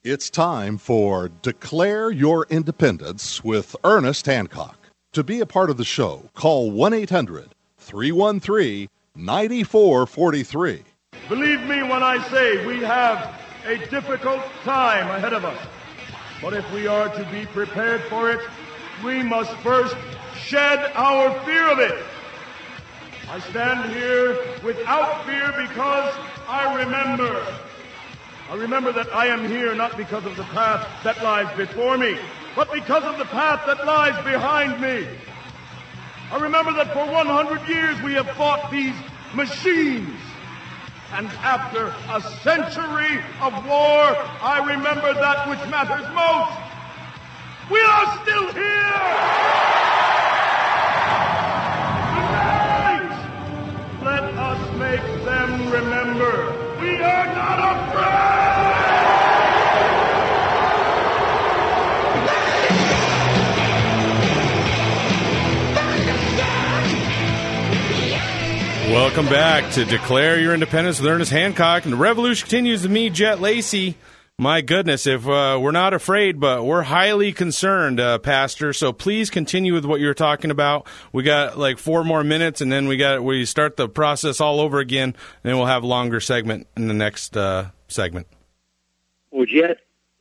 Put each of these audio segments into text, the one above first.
It's time for Declare Your Independence with Ernest Hancock. To be a part of the show, call 1-800-313-9443. Believe me when I say we have a difficult time ahead of us. But if we are to be prepared for it, we must first shed our fear of it. I stand here without fear because I remember that I am here not because of the path that lies before me, but because of the path that lies behind me. I remember that for 100 years we have fought these machines. And after a century of war, I remember that which matters most. We are still here! Tonight, let us make them remember we are not afraid! Welcome back to Declare Your Independence with Ernest Hancock. And the revolution continues with me, Jet Lacey. My goodness, if we're not afraid, but we're highly concerned, Pastor. So please continue with what you were talking about. We got like 4 more minutes, and then we start the process all over again, and then we'll have a longer segment in the next segment. Well, Jet,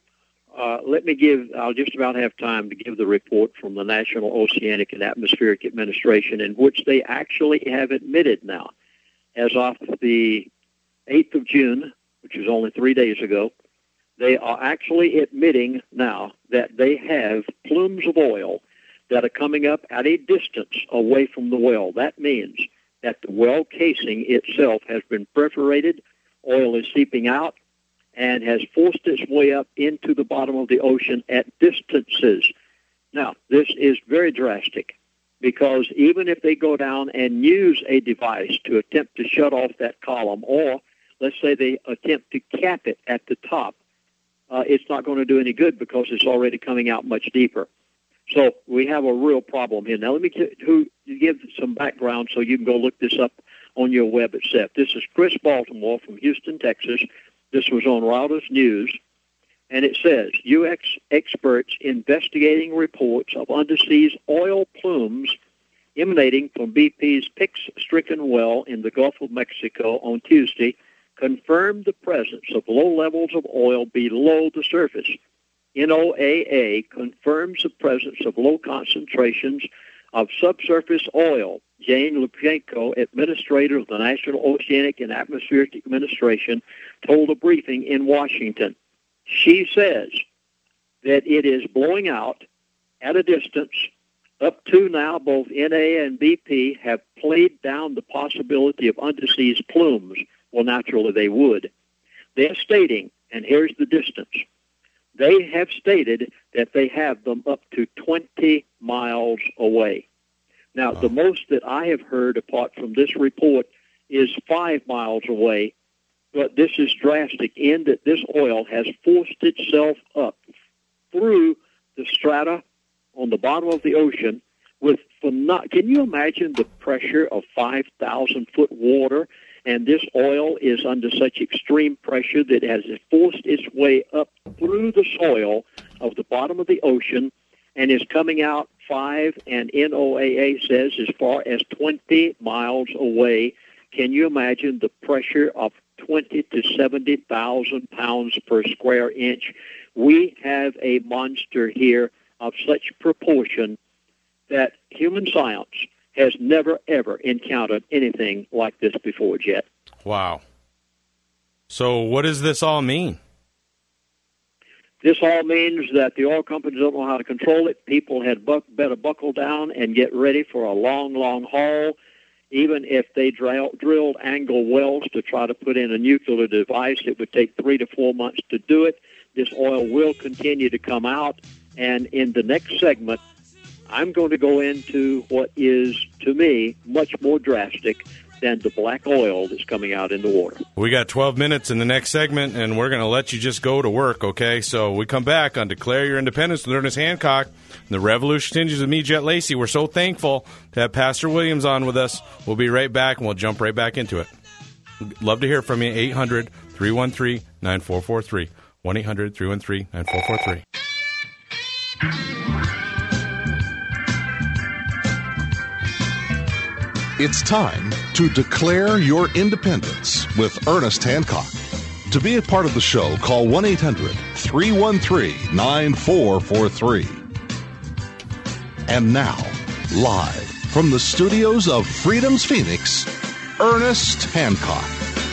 I'll just about have time to give the report from the National Oceanic and Atmospheric Administration, in which they actually have admitted now, as of the 8th of June, which was only 3 days ago, they are actually admitting now that they have plumes of oil that are coming up at a distance away from the well. That means that the well casing itself has been perforated, oil is seeping out, and has forced its way up into the bottom of the ocean at distances. Now, this is very drastic, because even if they go down and use a device to attempt to shut off that column, or let's say they attempt to cap it at the top, it's not going to do any good because it's already coming out much deeper. So we have a real problem here. Now, let me give some background so you can go look this up on your web itself. This is Chris Baltimore from Houston, Texas. This was on Reuters News, and it says, U.S. experts investigating reports of undersea oil plumes emanating from BP's Pix-stricken well in the Gulf of Mexico on Tuesday confirmed the presence of low levels of oil below the surface. NOAA confirms the presence of low concentrations of subsurface oil. Jane Lubchenco, administrator of the National Oceanic and Atmospheric Administration, told a briefing in Washington. She says that it is blowing out at a distance. Up to now, both NA and BP have played down the possibility of undersea plumes. Well, naturally they would. They're stating, and here's the distance, they have stated that they have them up to 20 miles away. Now, the most that I have heard apart from this report is 5 miles away, but this is drastic in that this oil has forced itself up through the strata on the bottom of the ocean with, can you imagine the pressure of 5,000-foot water? And this oil is under such extreme pressure that it has forced its way up through the soil of the bottom of the ocean and is coming out 5, and NOAA says as far as 20 miles away. Can you imagine the pressure of 20 to 70,000 pounds per square inch? We have a monster here of such proportion that human science has never, ever encountered anything like this before, Jet. Wow. So what does this all mean? This all means that the oil companies don't know how to control it. People had better buckle down and get ready for a long, long haul. Even if they drilled angle wells to try to put in a nuclear device, it would take 3 to 4 months to do it. This oil will continue to come out. And in the next segment, I'm going to go into what is, to me, much more drastic than the black oil that's coming out in the water. We got 12 minutes in the next segment, and we're going to let you just go to work, okay? So we come back on Declare Your Independence with Ernest Hancock. And the revolution continues with me, Jet Lacey. We're so thankful to have Pastor Williams on with us. We'll be right back, and we'll jump right back into it. Love to hear from you, 800-313-9443. 1-800-313-9443. It's time to declare your independence with Ernest Hancock. To be a part of the show, call 1-800-313-9443. And now, live from the studios of Freedom's Phoenix, Ernest Hancock.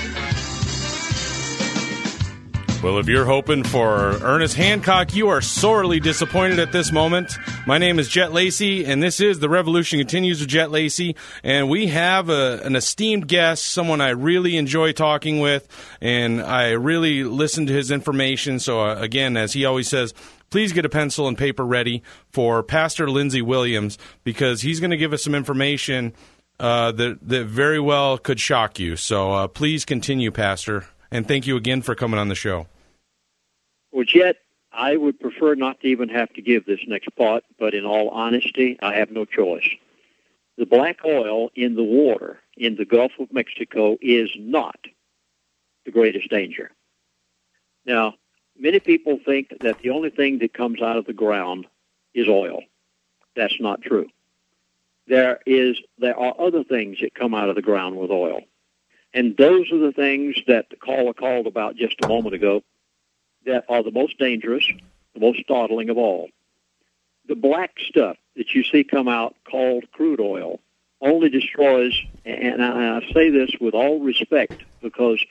Well, if you're hoping for Ernest Hancock, you are sorely disappointed at this moment. My name is Jet Lacey, and this is The Revolution Continues with Jet Lacey. And we have an esteemed guest, someone I really enjoy talking with, and I really listen to his information. So, again, as he always says, please get a pencil and paper ready for Pastor Lindsey Williams, because he's going to give us some information that very well could shock you. So please continue, Pastor. And thank you again for coming on the show. Well, Jet, I would prefer not to even have to give this next part, but in all honesty, I have no choice. The black oil in the water in the Gulf of Mexico is not the greatest danger. Now, many people think that the only thing that comes out of the ground is oil. That's not true. There are other things that come out of the ground with oil. And those are the things that the caller called about just a moment ago that are the most dangerous, the most startling of all. The black stuff that you see come out called crude oil only destroys, and I say this with all respect because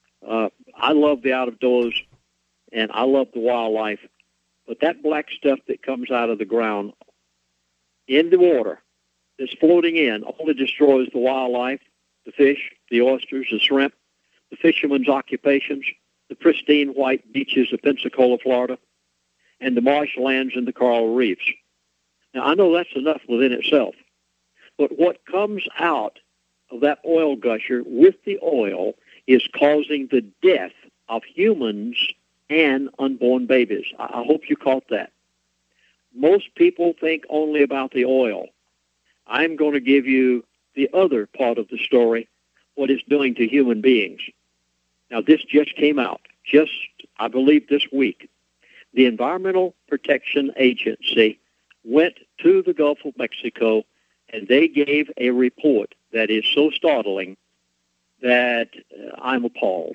I love the out-of-doors and I love the wildlife, but that black stuff that comes out of the ground in the water that's floating in only destroys the wildlife, the fish, the oysters, the shrimp, the fishermen's occupations, the pristine white beaches of Pensacola, Florida, and the marshlands and the coral reefs. Now, I know that's enough within itself, but what comes out of that oil gusher with the oil is causing the death of humans and unborn babies. I hope you caught that. Most people think only about the oil. I'm going to give you the other part of the story, what it's doing to human beings. Now, this just came out, I believe, this week. The Environmental Protection Agency went to the Gulf of Mexico, and they gave a report that is so startling that I'm appalled.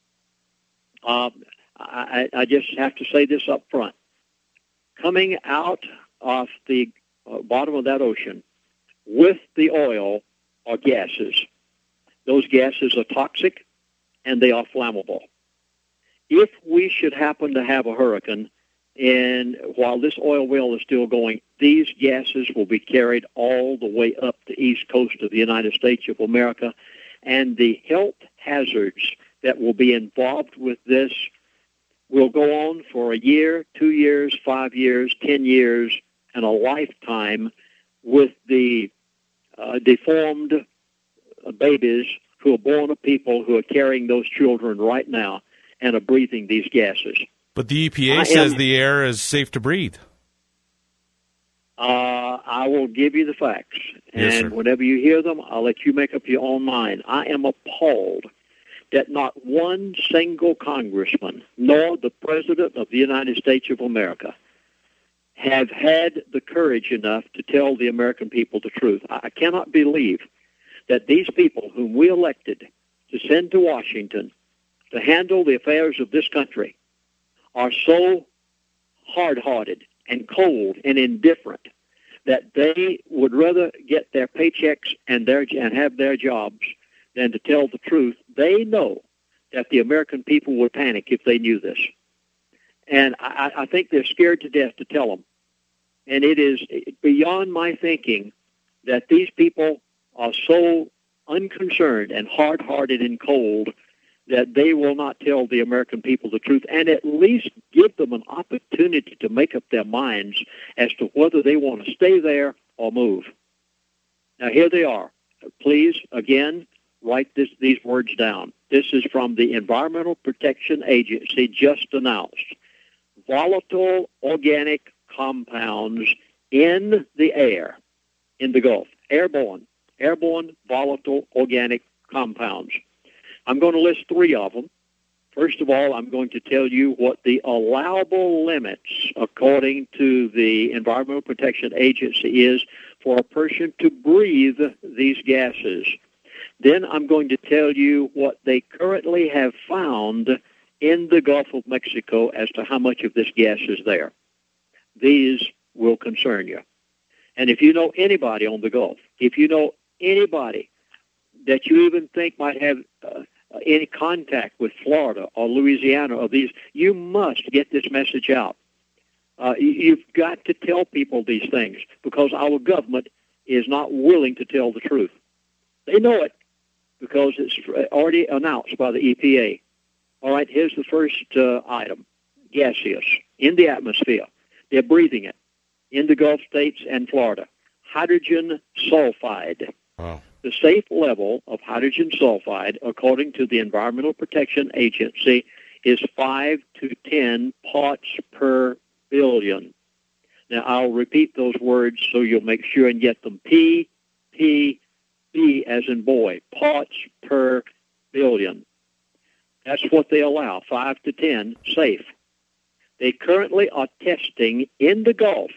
I just have to say this up front. Coming out of the bottom of that ocean with the oil are gases. Those gases are toxic, and they are flammable. If we should happen to have a hurricane, and while this oil well is still going, these gases will be carried all the way up the east coast of the United States of America, and the health hazards that will be involved with this will go on for a year, 2 years, 5 years, 10 years, and a lifetime with the deformed babies who are born of people who are carrying those children right now and are breathing these gases. But the EPA says the air is safe to breathe. I will give you the facts. Yes, and sir. Whenever you hear them, I'll let you make up your own mind. I am appalled that not one single congressman, nor the President of the United States of America, have had the courage enough to tell the American people the truth. I cannot believe that these people whom we elected to send to Washington to handle the affairs of this country are so hard-hearted and cold and indifferent that they would rather get their paychecks and have their jobs than to tell the truth. They know that the American people would panic if they knew this. And I think they're scared to death to tell them. And it is beyond my thinking that these people are so unconcerned and hard-hearted and cold that they will not tell the American people the truth and at least give them an opportunity to make up their minds as to whether they want to stay there or move. Now, here they are. Please, again, write these words down. This is from the Environmental Protection Agency, just announced. Volatile organic compounds in the air, in the Gulf. Airborne volatile organic compounds. I'm going to list 3 of them. First of all, I'm going to tell you what the allowable limits, according to the Environmental Protection Agency, is for a person to breathe these gases. Then I'm going to tell you what they currently have found in the Gulf of Mexico as to how much of this gas is there. These will concern you. And if you know anybody on the Gulf, if you know anybody that you even think might have any contact with Florida or Louisiana or these, you must get this message out. You've got to tell people these things because our government is not willing to tell the truth. They know it because it's already announced by the EPA. All right, here's the first item, gaseous, in the atmosphere. They're breathing it in the Gulf states and Florida. Hydrogen sulfide. Wow. The safe level of hydrogen sulfide, according to the Environmental Protection Agency, is 5 to 10 parts per billion. Now, I'll repeat those words so you'll make sure and get them. P, B as in boy, parts per billion. That's what they allow, 5 to 10, safe. They currently are testing in the Gulf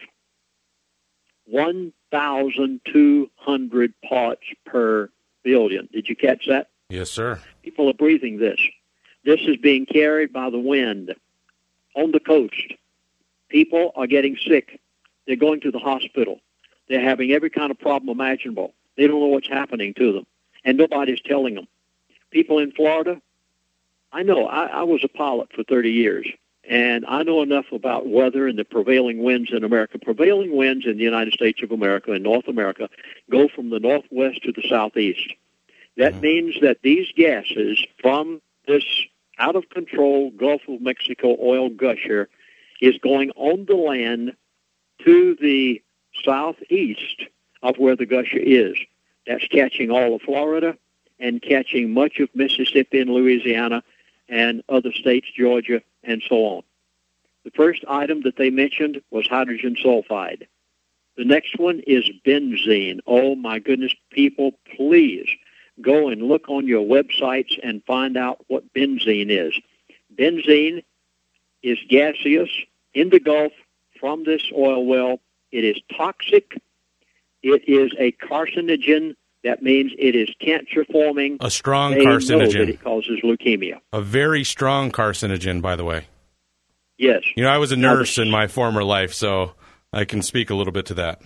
1,200 parts per billion. Did you catch that? Yes, sir. People are breathing this. This is being carried by the wind on the coast. People are getting sick. They're going to the hospital. They're having every kind of problem imaginable. They don't know what's happening to them, and nobody's telling them. People in Florida, I know. I was a pilot for 30 years. And I know enough about weather and the prevailing winds in America. Prevailing winds in the United States of America and North America go from the northwest to the southeast. That means that these gases from this out-of-control Gulf of Mexico oil gusher is going on the land to the southeast of where the gusher is. That's catching all of Florida and catching much of Mississippi and Louisiana and other states, Georgia, and so on. The first item that they mentioned was hydrogen sulfide. The next one is benzene. Oh, my goodness, people, please go and look on your websites and find out what benzene is. Benzene is gaseous in the Gulf from this oil well. It is toxic. It is a carcinogen. That means it is cancer-forming. A strong they carcinogen. Know that it causes leukemia. A very strong carcinogen, by the way. Yes. You know, I was a nurse in my former life, so I can speak a little bit to that.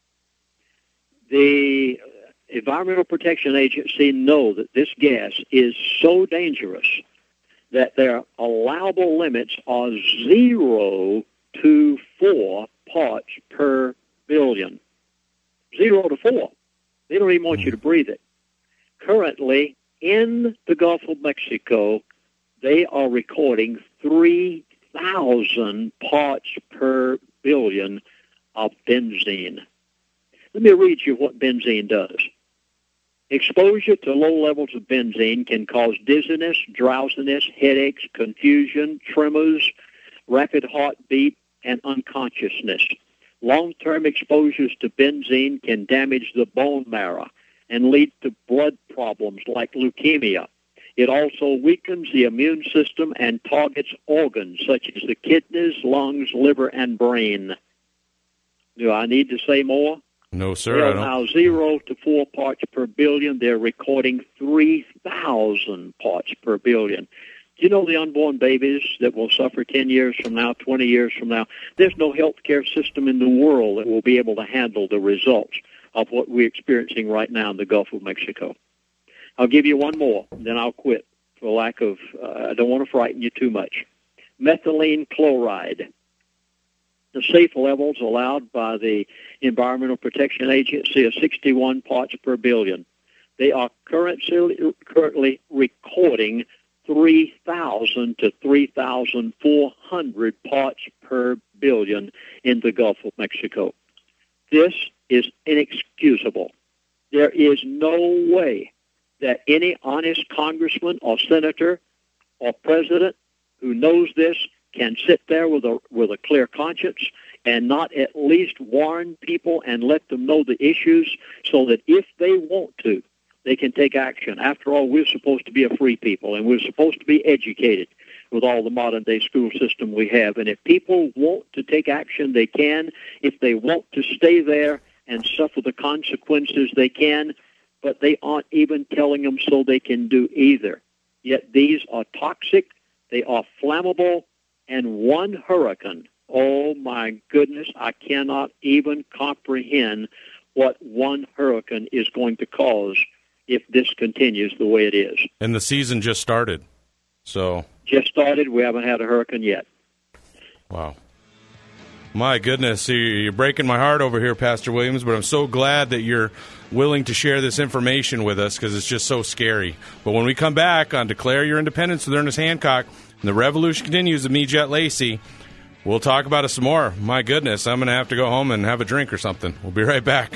The Environmental Protection Agency know that this gas is so dangerous that their allowable limits are 0 to 4 parts per billion. 0 to 4. They don't even want you to breathe it. Currently, in the Gulf of Mexico, they are recording 3,000 parts per billion of benzene. Let me read you what benzene does. Exposure to low levels of benzene can cause dizziness, drowsiness, headaches, confusion, tremors, rapid heartbeat, and unconsciousness. Long-term exposures to benzene can damage the bone marrow and lead to blood problems like leukemia. It also weakens the immune system and targets organs such as the kidneys, lungs, liver, and brain. Do I need to say more? No, sir. They I don't. allow 0 to 4 parts per billion. They're recording 3,000 parts per billion. You know the unborn babies that will suffer 10 years from now, 20 years from now? There's no healthcare system in the world that will be able to handle the results of what we're experiencing right now in the Gulf of Mexico. I'll give you one more, then I'll quit for lack of, I don't want to frighten you too much. Methylene chloride. The safe levels allowed by the Environmental Protection Agency are 61 parts per billion. They are currently recording 3,000 to 3,400 parts per billion in the Gulf of Mexico. This is inexcusable. There is no way that any honest congressman or senator or president who knows this can sit there with a clear conscience and not at least warn people and let them know the issues so that if they want to, they can take action. After all, we're supposed to be a free people, and we're supposed to be educated with all the modern-day school system we have. And if people want to take action, they can. If they want to stay there and suffer the consequences, they can. But they aren't even telling them so they can do either. Yet these are toxic, they are flammable, and one hurricane, oh my goodness, I cannot even comprehend what one hurricane is going to cause if this continues the way it is. And the season just started, so... Just started. We haven't had a hurricane yet. Wow. My goodness, you're breaking my heart over here, Pastor Williams, but I'm so glad that you're willing to share this information with us because it's just so scary. But when we come back on Declare Your Independence with Ernest Hancock, and the revolution continues with me, Jet Lacey, we'll talk about it some more. My goodness, I'm going to have to go home and have a drink or something. We'll be right back.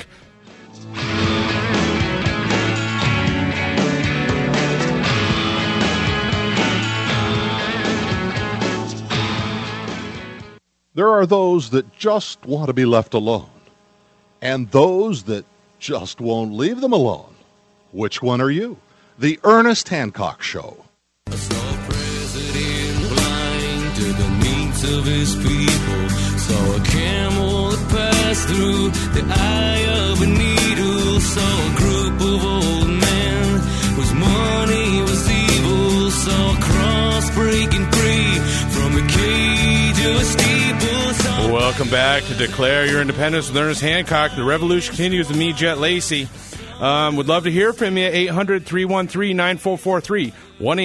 There are those that just want to be left alone, and those that just won't leave them alone. Which one are you? The Ernest Hancock Show. I saw a president blind to the needs of his people. Saw a camel that passed through the eye of a needle. Saw a group of old men whose money was evil. Saw a cross breaking free from the cage of a steeple. Welcome back to Declare Your Independence with Ernest Hancock. The revolution continues with me, Jet Lacey. Would love to hear from you. 800-313-9443.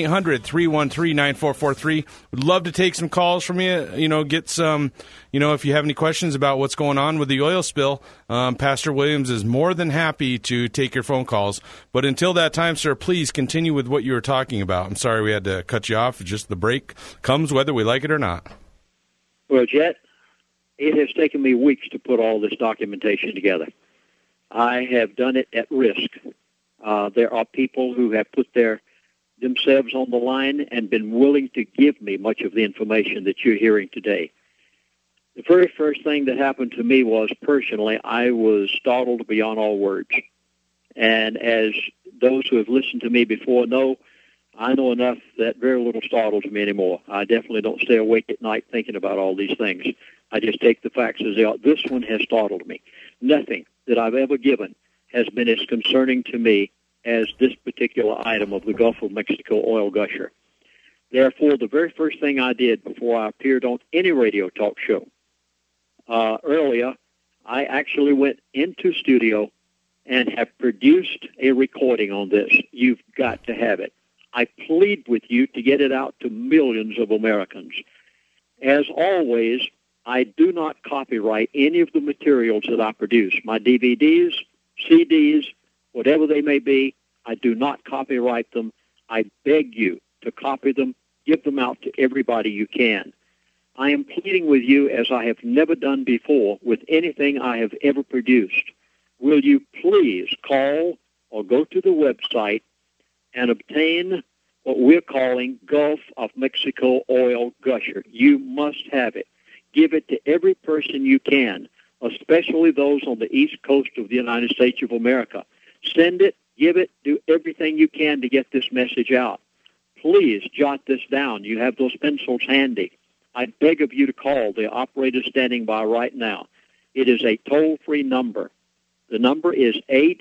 1-800-313-9443. Would love to take some calls from you. Get some, if you have any questions about what's going on with the oil spill, Pastor Williams is more than happy to take your phone calls. But until that time, sir, please continue with what you were talking about. I'm sorry we had to cut you off. Just the break comes whether we like it or not. Well, Jet, it has taken me weeks to put all this documentation together. I have done it at risk. There are people who have put themselves on the line and been willing to give me much of the information that you're hearing today. The very first thing that happened to me was, personally, I was startled beyond all words. And as those who have listened to me before know, I know enough that very little startles me anymore. I definitely don't stay awake at night thinking about all these things. I just take the facts as they are. This one has startled me. Nothing that I've ever given has been as concerning to me as this particular item of the Gulf of Mexico oil gusher. Therefore, the very first thing I did before I appeared on any radio talk show, earlier, I actually went into studio and have produced a recording on this. You've got to have it. I plead with you to get it out to millions of Americans. As always, I do not copyright any of the materials that I produce. My DVDs, CDs, whatever they may be, I do not copyright them. I beg you to copy them, give them out to everybody you can. I am pleading with you as I have never done before with anything I have ever produced. Will you please call or go to the website and obtain what we're calling Gulf of Mexico oil gusher? You must have it. Give it to every person you can, especially those on the East Coast of the United States of America. Send it, give it, do everything you can to get this message out. Please jot this down. You have those pencils handy. I beg of you to call. The operator standing by right now. It is a toll-free number. The number is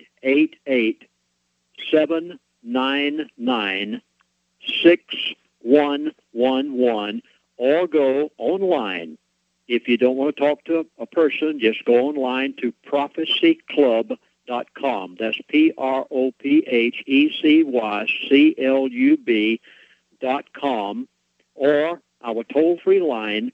888-799-6111, or go online. If you don't want to talk to a person, just go online to prophecyclub.com. That's prophecyclub.com, or our toll-free line,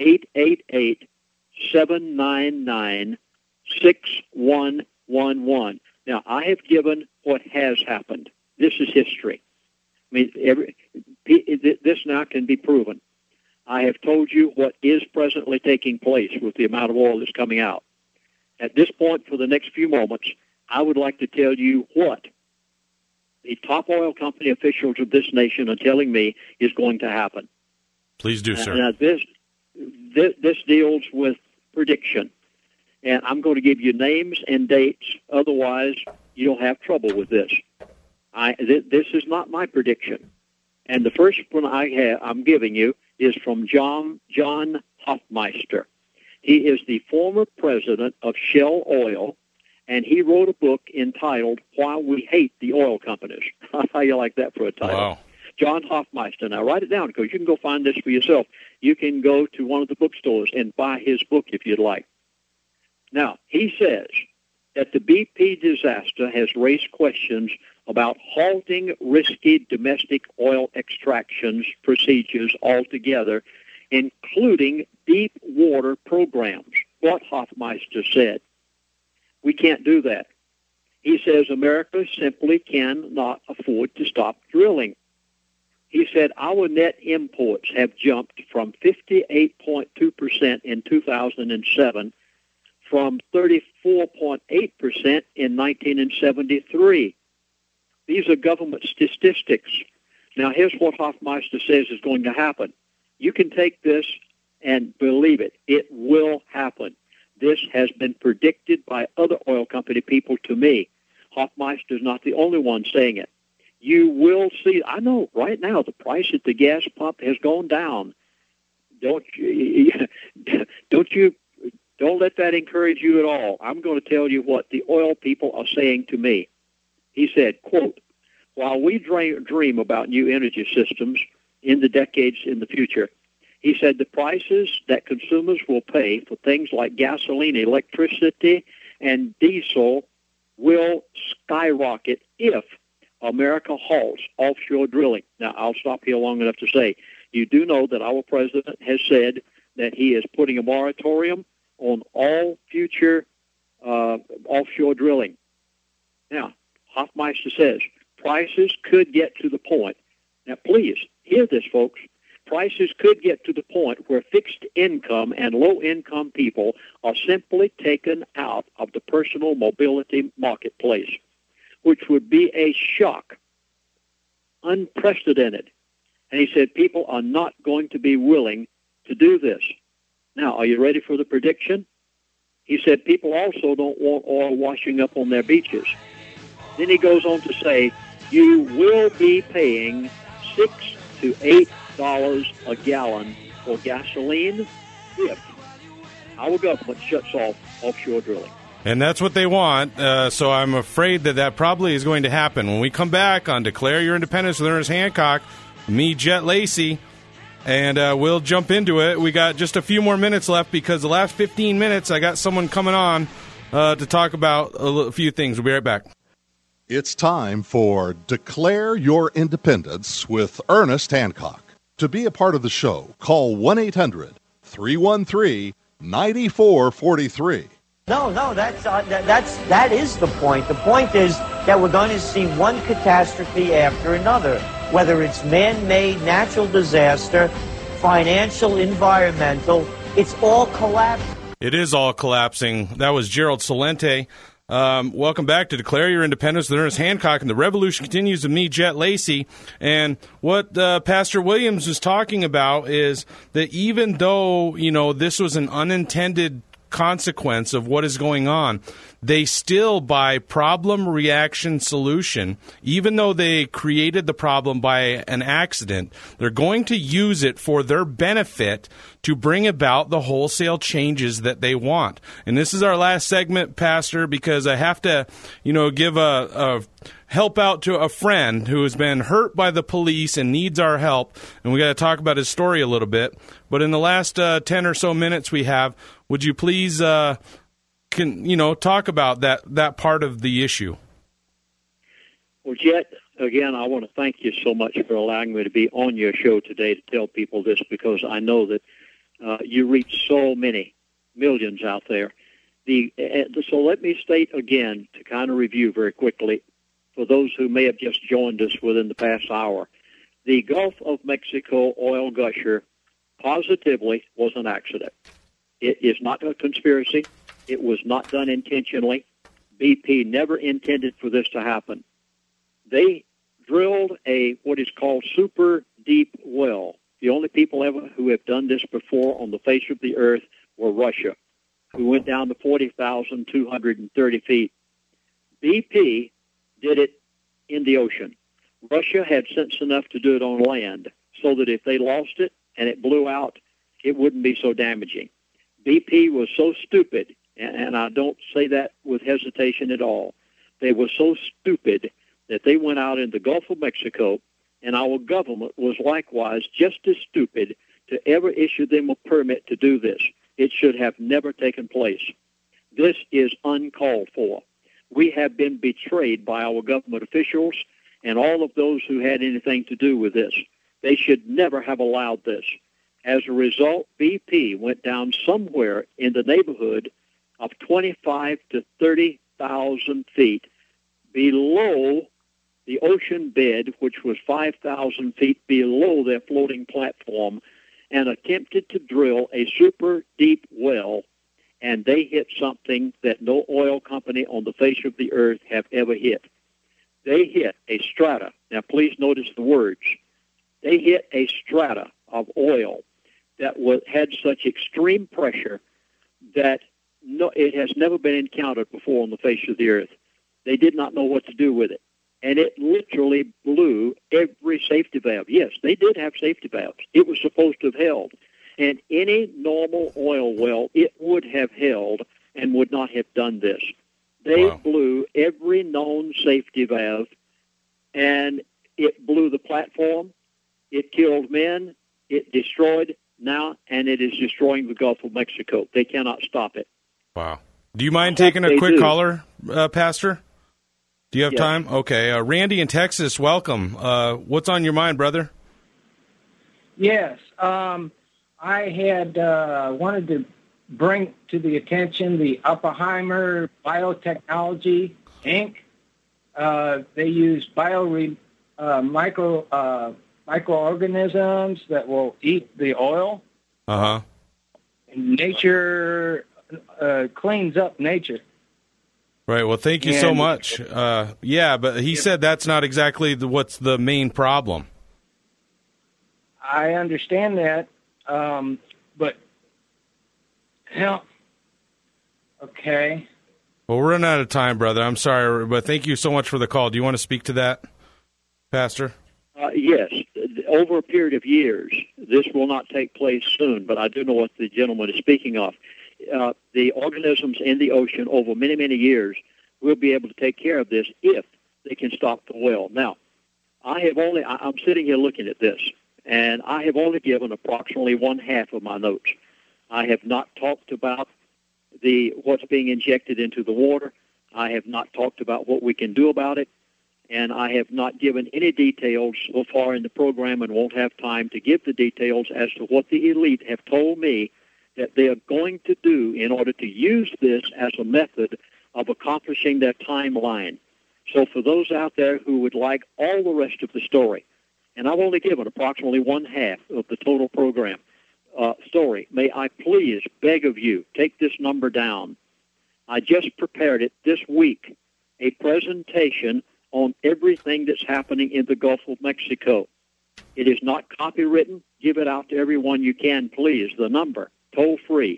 888-799-6111. Now, I have given what has happened. This is history. I mean, this now can be proven. I have told you what is presently taking place with the amount of oil that's coming out. At this point, for the next few moments, I would like to tell you what the top oil company officials of this nation are telling me is going to happen. Please do, sir. Now, this deals with prediction, and I'm going to give you names and dates. Otherwise, you'll have trouble with this. This is not my prediction. And the first one I'm giving you is from John Hofmeister. He is the former president of Shell Oil, and he wrote a book entitled Why We Hate the Oil Companies. How you like that for a title? Wow. John Hofmeister. Now, write it down because you can go find this for yourself. You can go to one of the bookstores and buy his book if you'd like. Now, he says that the BP disaster has raised questions about halting risky domestic oil extractions procedures altogether, including deep water programs. What Hofmeister said. We can't do that. He says America simply cannot afford to stop drilling. He said our net imports have jumped from 58.2% in 2007 from 34.8% in 1973. These are government statistics. Now, here's what Hofmeister says is going to happen. You can take this and believe it. It will happen. This has been predicted by other oil company people to me. Hofmeister's not the only one saying it. You will see. I know right now the price at the gas pump has gone down. Don't let that encourage you at all. I'm going to tell you what the oil people are saying to me. He said, quote, while we dream about new energy systems in the decades in the future, he said the prices that consumers will pay for things like gasoline, electricity, and diesel will skyrocket if America halts offshore drilling. Now, I'll stop here long enough to say, you do know that our president has said that he is putting a moratorium on all future offshore drilling. Now, Hofmeister says prices could get to the point. Now, please hear this, folks. Prices could get to the point where fixed income and low-income people are simply taken out of the personal mobility marketplace, which would be a shock, unprecedented. And he said people are not going to be willing to do this. Now, are you ready for the prediction? He said people also don't want oil washing up on their beaches. Then he goes on to say you will be paying $6 to $8 a gallon for gasoline if our government shuts off offshore drilling. And that's what they want, so I'm afraid that probably is going to happen. When we come back on Declare Your Independence with Ernest Hancock, me, Jet Lacey, and we'll jump into it. We got just a few more minutes left because the last 15 minutes I got someone coming on to talk about a few things. We'll be right back. It's time for Declare Your Independence with Ernest Hancock. To be a part of the show, call 1-800-313-9443. No, that is the point. The point is that we're going to see one catastrophe after another, whether it's man-made, natural disaster, financial, environmental, it's all collapsing. It is all collapsing. That was Gerald Celente. Welcome back to Declare Your Independence with Ernest Hancock, and the revolution continues with me, Jet Lacey. And what Pastor Williams is talking about is that even though, this was an unintended consequence of what is going on, they still, by problem, reaction, solution, even though they created the problem by an accident, they're going to use it for their benefit to bring about the wholesale changes that they want. And this is our last segment, Pastor, because I have to, give a help out to a friend who has been hurt by the police and needs our help, and we got to talk about his story a little bit. But in the last 10 or so minutes we have, would you please talk about that part of the issue? Well, Jet, again, I want to thank you so much for allowing me to be on your show today to tell people this, because I know that you reach so many millions out there. So let me state again, to kind of review very quickly, for those who may have just joined us within the past hour, the Gulf of Mexico oil gusher positively was an accident. It is not a conspiracy. It was not done intentionally. BP never intended for this to happen. They drilled what is called super deep well. The only people ever who have done this before on the face of the earth were Russia, who went down to 40,230 feet. BP did it in the ocean. Russia had sense enough to do it on land so that if they lost it and it blew out, it wouldn't be so damaging. BP was so stupid, and I don't say that with hesitation at all. They were so stupid that they went out in the Gulf of Mexico, and our government was likewise just as stupid to ever issue them a permit to do this. It should have never taken place. This is uncalled for. We have been betrayed by our government officials and all of those who had anything to do with this. They should never have allowed this. As a result, BP went down somewhere in the neighborhood of 25 to 30,000 feet below the ocean bed, which was 5,000 feet below their floating platform, and attempted to drill a super deep well, and they hit something that no oil company on the face of the earth have ever hit. They hit a strata. Now, please notice the words. They hit a strata of oil that had such extreme pressure that it has never been encountered before on the face of the earth. They did not know what to do with it. And it literally blew every safety valve. Yes, they did have safety valves. It was supposed to have held. And any normal oil well, it would have held and would not have done this. They blew every known safety valve, and it blew the platform. It killed men. It destroyed now, and it is destroying the Gulf of Mexico. They cannot stop it. Wow. Do you mind taking a quick caller, Pastor? Do you have time? Okay. Randy in Texas, welcome. What's on your mind, brother? Yes. I had wanted to bring to the attention the Oppenheimer Biotechnology, Inc. They use microorganisms that will eat the oil. Uh-huh. Nature cleans up nature. Right. Well, thank you so much. Yeah, but he said that's not exactly what's the main problem. I understand that, but okay. Well, we're running out of time, brother. I'm sorry, but thank you so much for the call. Do you want to speak to that, Pastor? Yes. Over a period of years, this will not take place soon, but I do know what the gentleman is speaking of. The organisms in the ocean over many, many years will be able to take care of this if they can stop the well. Now, I'm sitting here looking at this, and I have only given approximately one half of my notes. I have not talked about what's being injected into the water. I have not talked about what we can do about it, and I have not given any details so far in the program and won't have time to give the details as to what the elite have told me that they are going to do in order to use this as a method of accomplishing their timeline. So for those out there who would like all the rest of the story, and I've only given approximately one half of the total program story, may I please beg of you, take this number down. I just prepared it this week, a presentation on everything that's happening in the Gulf of Mexico. It is not copywritten. Give it out to everyone you can, please. The number, toll free,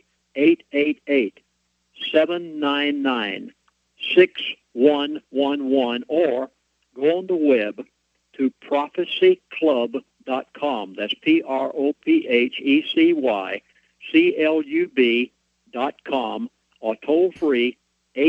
888-799-6111, or go on the web to prophecyclub.com. That's prophecyclub.com, or toll free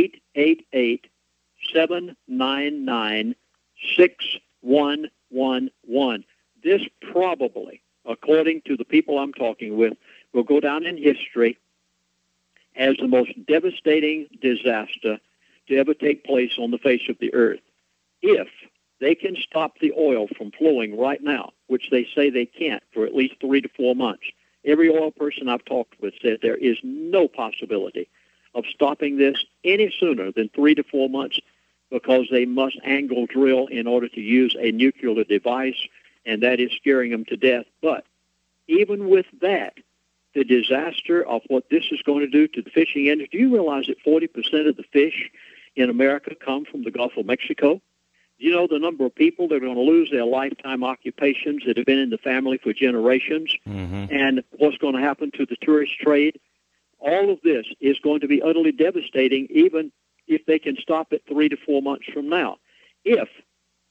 888-799-6111. This probably, according to the people I'm talking with, will go down in history as the most devastating disaster to ever take place on the face of the earth. If they can stop the oil from flowing right now, which they say they can't for at least 3 to 4 months, every oil person I've talked with said there is no possibility of stopping this any sooner than 3 to 4 months, because they must angle drill in order to use a nuclear device, and that is scaring them to death. But even with that, the disaster of what this is going to do to the fishing industry, do you realize that 40% of the fish in America come from the Gulf of Mexico? Do you know the number of people that are going to lose their lifetime occupations that have been in the family for generations? Mm-hmm. And what's going to happen to the tourist trade? All of this is going to be utterly devastating, even if they can stop it 3 to 4 months from now. If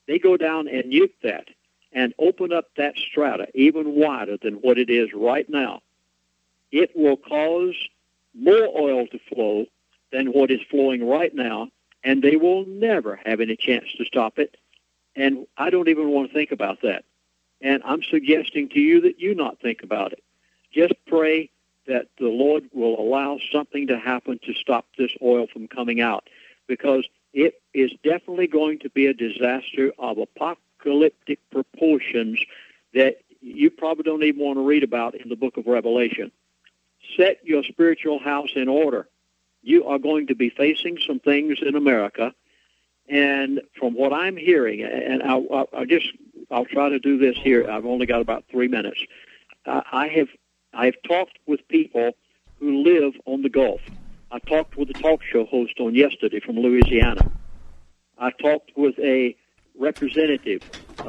they go down and nuke that and open up that strata even wider than what it is right now, it will cause more oil to flow than what is flowing right now, and they will never have any chance to stop it. And I don't even want to think about that. And I'm suggesting to you that you not think about it. Just pray that the Lord will allow something to happen to stop this oil from coming out, because it is definitely going to be a disaster of apocalyptic proportions that you probably don't even want to read about in the book of Revelation. Set your spiritual house in order. You are going to be facing some things in America, and from what I'm hearing, and I'll try to do this here. I've only got about 3 minutes. I've talked with people who live on the Gulf. I talked with a talk show host on yesterday from Louisiana. I talked with a representative,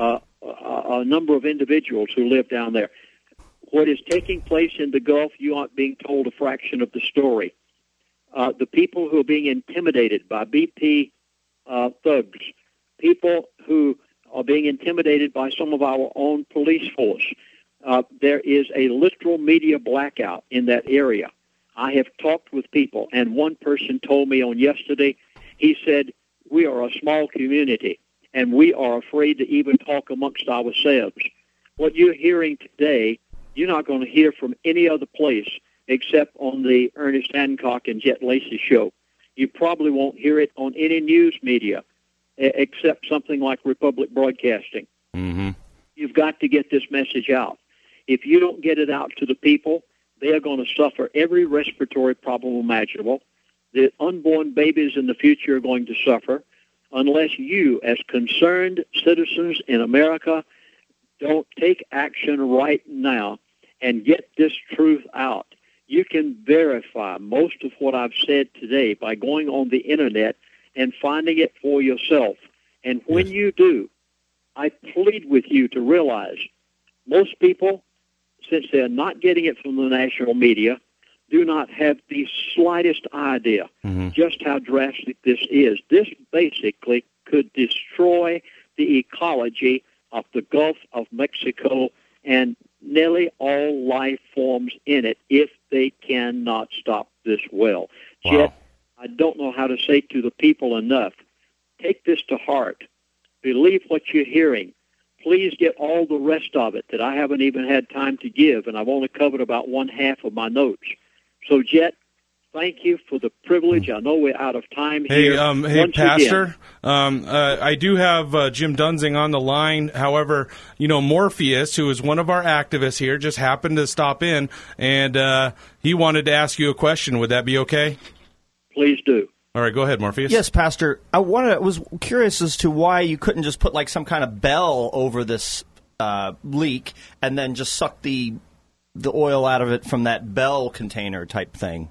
a number of individuals who live down there. What is taking place in the Gulf, you aren't being told a fraction of the story. The people who are being intimidated by BP thugs, people who are being intimidated by some of our own police force. There is a literal media blackout in that area. I have talked with people, and one person told me on yesterday, he said, we are a small community, and we are afraid to even talk amongst ourselves. What you're hearing today, you're not going to hear from any other place except on the Ernest Hancock and Jet Lacey show. You probably won't hear it on any news media except something like Republic Broadcasting. Mm-hmm. You've got to get this message out. If you don't get it out to the people, they are going to suffer every respiratory problem imaginable. The unborn babies in the future are going to suffer unless you, as concerned citizens in America, don't take action right now and get this truth out. You can verify most of what I've said today by going on the Internet and finding it for yourself. And when you do, I plead with you to realize most people, since they're not getting it from the national media, do not have the slightest idea just how drastic this is. This basically could destroy the ecology of the Gulf of Mexico and nearly all life forms in it if they cannot stop this well. Wow. Yet, I don't know how to say to the people enough, take this to heart. Believe what you're hearing. Please get all the rest of it that I haven't even had time to give, and I've only covered about one half of my notes. So, Jet, thank you for the privilege. I know we're out of time here. Hey, Pastor, I do have Jim Dunzing on the line. However, Morpheus, who is one of our activists here, just happened to stop in, and he wanted to ask you a question. Would that be okay? Please do. All right, go ahead, Morpheus. Yes, Pastor. I was curious as to why you couldn't just put like some kind of bell over this leak and then just suck the oil out of it from that bell container type thing.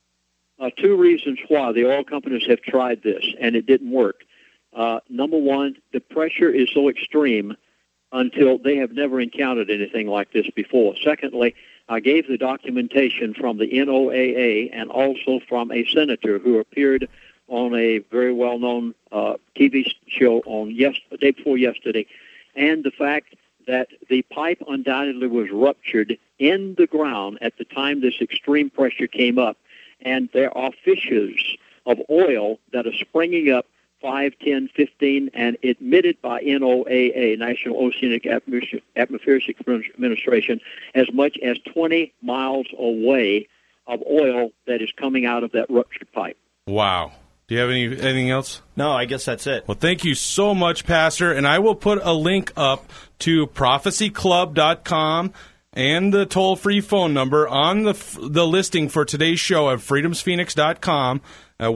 2 reasons why the oil companies have tried this, and it didn't work. Number one, the pressure is so extreme until they have never encountered anything like this before. Secondly, I gave the documentation from the NOAA and also from a senator who appeared on a very well-known TV show on day before yesterday, and the fact that the pipe undoubtedly was ruptured in the ground at the time this extreme pressure came up, and there are fissures of oil that are springing up 5, 10, 15, and admitted by NOAA, National Oceanic Atmospheric Administration, as much as 20 miles away of oil that is coming out of that ruptured pipe. Wow. Do you have anything else? No, I guess that's it. Well, thank you so much, Pastor. And I will put a link up to prophecyclub.com and the toll-free phone number on the listing for today's show at freedomsphoenix.com at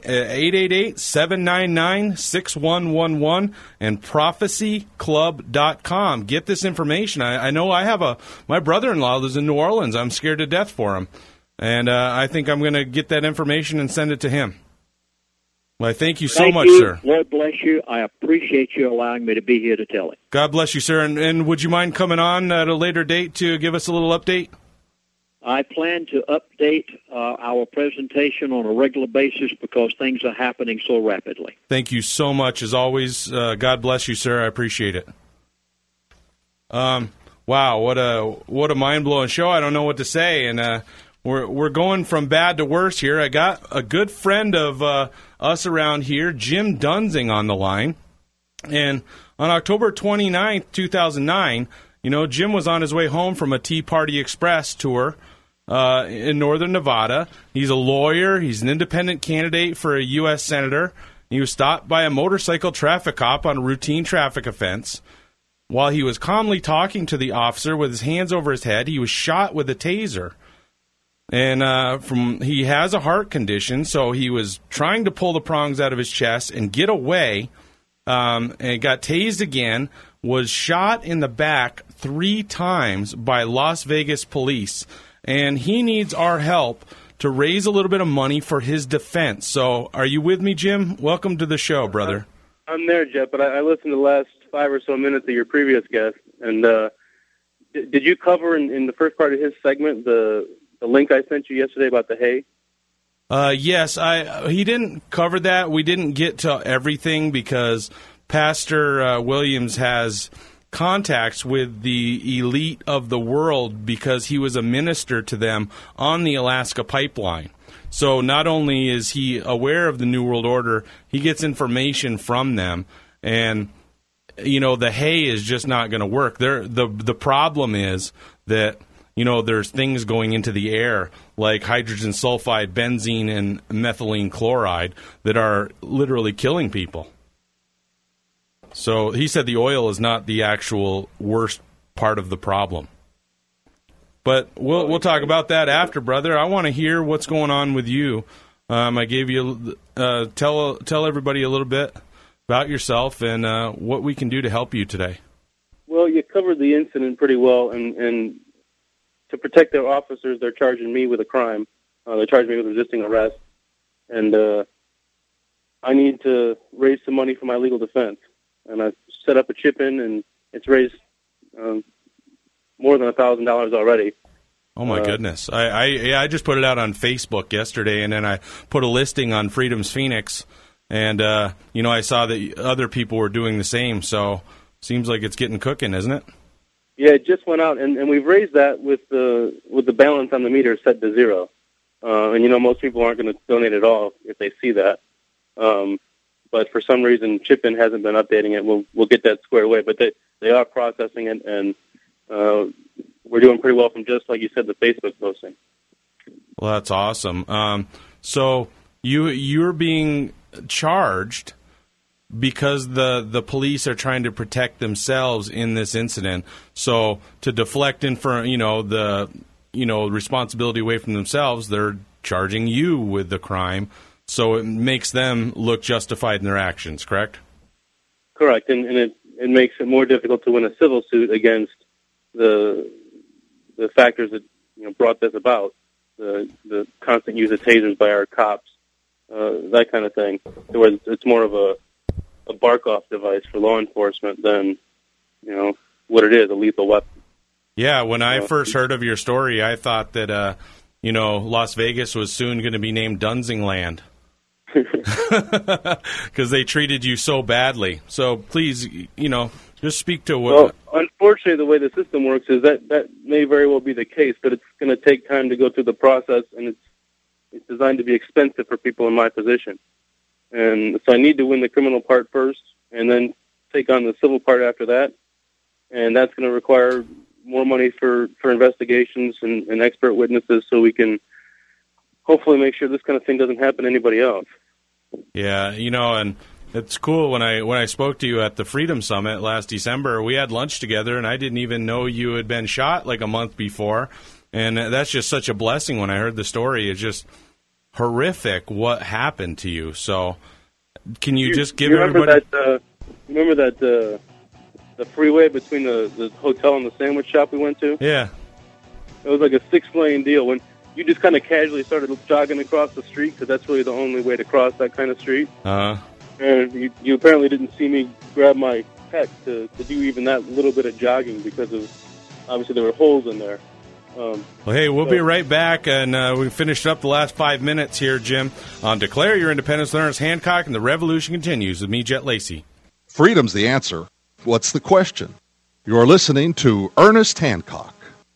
1-888-799-6111 and prophecyclub.com. Get this information. I know I have my brother-in-law lives in New Orleans. I'm scared to death for him. And I think I'm going to get that information and send it to him. Well, thank you so much, sir. Lord bless you. I appreciate you allowing me to be here to tell it. God bless you, sir. And would you mind coming on at a later date to give us a little update? I plan to update our presentation on a regular basis because things are happening so rapidly. Thank you so much. As always, God bless you, sir. I appreciate it. Wow, what a mind-blowing show. I don't know what to say, and we're going from bad to worse here. I got a good friend of us around here, Jim Dunsing, on the line. And on October 29th, 2009, Jim was on his way home from a Tea Party Express tour in northern Nevada. He's a lawyer. He's an independent candidate for a U.S. senator. He was stopped by a motorcycle traffic cop on a routine traffic offense. While he was calmly talking to the officer with his hands over his head, he was shot with a taser. And he has a heart condition, so he was trying to pull the prongs out of his chest and get away, and got tased again, was shot in the back 3 times by Las Vegas police. And he needs our help to raise a little bit of money for his defense. So are you with me, Jim? Welcome to the show, brother. I'm there, Jeff, but I listened to the last 5 or so minutes of your previous guest, and did you cover in the first part of his segment the link I sent you yesterday about the hay? Yes, he didn't cover that. We didn't get to everything because Pastor Williams has contacts with the elite of the world because he was a minister to them on the Alaska pipeline. So not only is he aware of the New World Order, he gets information from them. And, the hay is just not going to work. The problem is that, there's things going into the air like hydrogen sulfide, benzene, and methylene chloride that are literally killing people. So he said the oil is not the actual worst part of the problem. But we'll talk about that after, brother. I want to hear what's going on with you. I gave you tell everybody a little bit about yourself and what we can do to help you today. Well, you covered the incident pretty well, and to protect their officers, they're charging me with a crime. They're charging me with resisting arrest, and I need to raise some money for my legal defense. And I set up a chip-in, and it's raised more than $1,000 already. Oh, my goodness. I just put it out on Facebook yesterday, and then I put a listing on Freedom's Phoenix, and, I saw that other people were doing the same, so seems like it's getting cooking, isn't it? Yeah, it just went out, and we've raised that with the balance on the meter set to 0. And, most people aren't going to donate at all if they see that. But for some reason, Chip-In hasn't been updating it. We'll get that squared away. But they are processing it, and we're doing pretty well from just, like you said, the Facebook posting. Well, that's awesome. So you're being charged because the police are trying to protect themselves in this incident. So to deflect the responsibility away from themselves, they're charging you with the crime. So it makes them look justified in their actions, correct? Correct, and it makes it more difficult to win a civil suit against the factors that brought this about, the constant use of tasers by our cops, that kind of thing. Where it's more of a bark-off device for law enforcement than what it is, a lethal weapon. Yeah, when I first heard of your story, I thought that Las Vegas was soon going to be named Dunsing Land. Because they treated you so badly. So please, just speak to what... Well, unfortunately, the way the system works is that may very well be the case, but it's going to take time to go through the process, and it's designed to be expensive for people in my position. And so I need to win the criminal part first, and then take on the civil part after that. And that's going to require more money for investigations and expert witnesses so we can hopefully make sure this kind of thing doesn't happen to anybody else. Yeah, and it's cool. When I spoke to you at the Freedom Summit last December, we had lunch together, and I didn't even know you had been shot like a month before. And that's just such a blessing when I heard the story. It's just horrific what happened to you. So can you just give everybody... Remember that the freeway between the hotel and the sandwich shop we went to? Yeah. It was like a 6-lane deal when you just kind of casually started jogging across the street because that's really the only way to cross that kind of street. Uh-huh. And you apparently didn't see me grab my pet to do even that little bit of jogging because of, obviously there were holes in there. Well, hey, we'll be right back, and we finished up the last 5 minutes here, Jim, on Declare Your Independence with Ernest Hancock, and the revolution continues with me, Jet Lacey. Freedom's the answer. What's the question? You're listening to Ernest Hancock.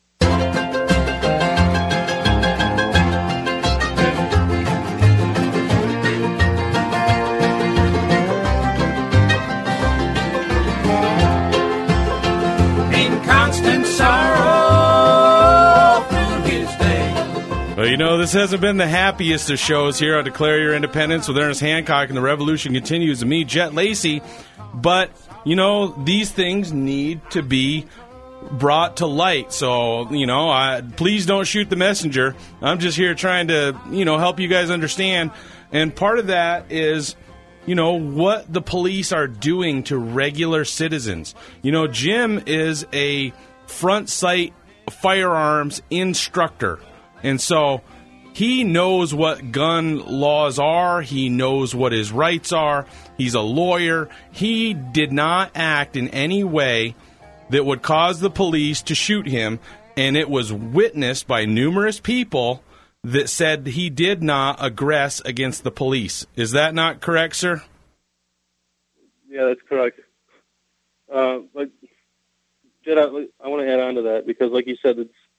Well, you know, this hasn't been the happiest of shows here on Declare Your Independence with Ernest Hancock, and the revolution continues with me, Jet Lacey. But, you know, these things need to be brought to light. So, you know, please don't shoot the messenger. I'm just here trying to, you know, help you guys understand. And part of that is, you know, what the police are doing to regular citizens. You know, Jim is a front sight firearms instructor. And so he knows what gun laws are. He knows what his rights are. He's a lawyer. He did not act in any way that would cause the police to shoot him. And it was witnessed by numerous people that said he did not aggress against the police. Is that not correct, sir? Yeah, that's correct. But Jed, I want to add on to that because, like you said,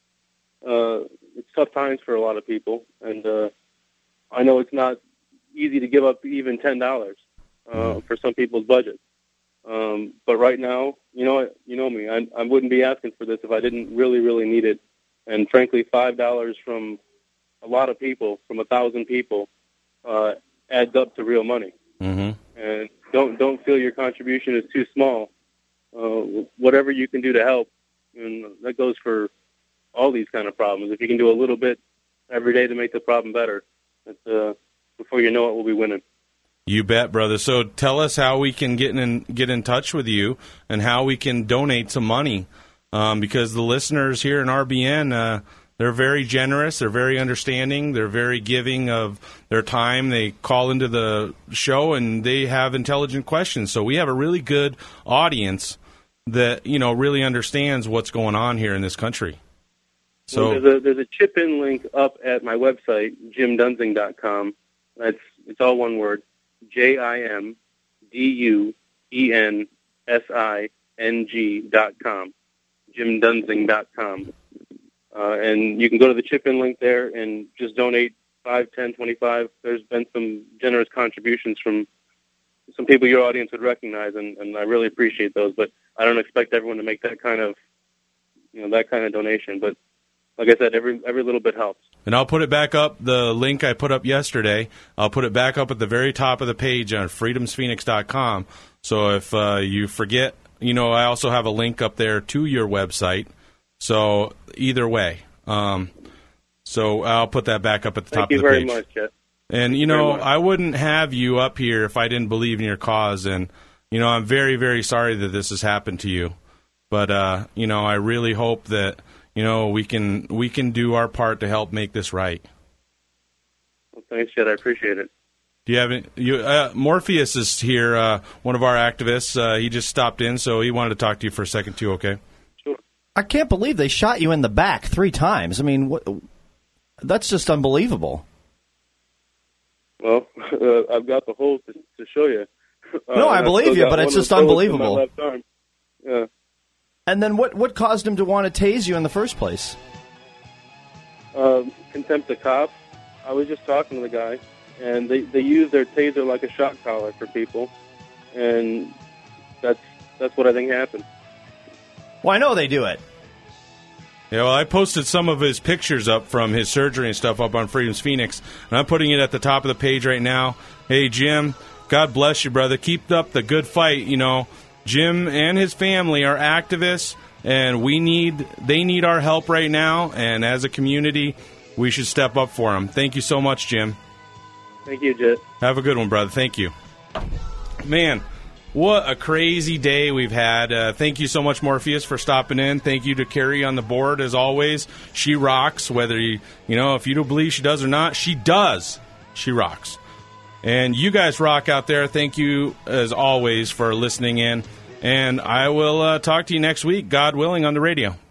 it's tough times for a lot of people, and I know it's not easy to give up even $10 for some people's budget. But right now, you know me, I wouldn't be asking for this if I didn't really need it. And frankly, $5 from a lot of people, from 1,000 people, adds up to real money. Mm-hmm. And don't feel your contribution is too small. Whatever you can do to help, and that goes for all these kind of problems. If you can do a little bit every day to make the problem better, before you know it, we'll be winning. You bet, brother. So tell us how we can get in touch with you and how we can donate some money, because the listeners here in RBN, they're very generous, they're very understanding, they're very giving of their time. They call into the show and they have intelligent questions. So we have a really good audience that, you know, really understands what's going on here in this country. So there's a chip-in link up at my website, jimdunzing.com. It's all one word, JimDunzing.com, jimdunzing.com. And you can go to the chip-in link there and just donate $5, $10, $25. There's been some generous contributions from some people your audience would recognize, and I really appreciate those. But I don't expect everyone to make that kind of donation. But like I said, every little bit helps. And I'll put it back up, the link I put up yesterday, I'll put it back up at the very top of the page on freedomsphoenix.com. So if you forget, you know, I also have a link up there to your website. So either way. So I'll put that back up at the top of the page. Thank you very much, Jeff. And, you know, I wouldn't have you up here if I didn't believe in your cause. And, you know, I'm very, very sorry that this has happened to you. But, you know, I really hope that, you know, we can do our part to help make this right. Well, thanks, Jed. I appreciate it. Do you have any, Morpheus is here, one of our activists. He just stopped in, so he wanted to talk to you for a second, too, okay? Sure. I can't believe they shot you in the back 3 times. I mean, that's just unbelievable. Well, I've got the holes to show you. No, I believe you, but it's just unbelievable. My left arm. Yeah. And then what caused him to want to tase you in the first place? Contempt of cop. I was just talking to the guy, and they use their taser like a shock collar for people, and that's what I think happened. Well, I know they do it. Yeah, well, I posted some of his pictures up from his surgery and stuff up on Freedom's Phoenix, and I'm putting it at the top of the page right now. Hey, Jim, God bless you, brother. Keep up the good fight. You know, Jim and his family are activists, and they need our help right now, and as a community, we should step up for them. Thank you so much, Jim. Thank you, Jet. Have a good one, brother. Thank you. Man, what a crazy day we've had. Thank you so much, Morpheus, for stopping in. Thank you to Carrie on the board, as always. She rocks, whether you know, if you don't believe she does or not, she does. She rocks. And you guys rock out there. Thank you, as always, for listening in. And I will talk to you next week, God willing, on the radio.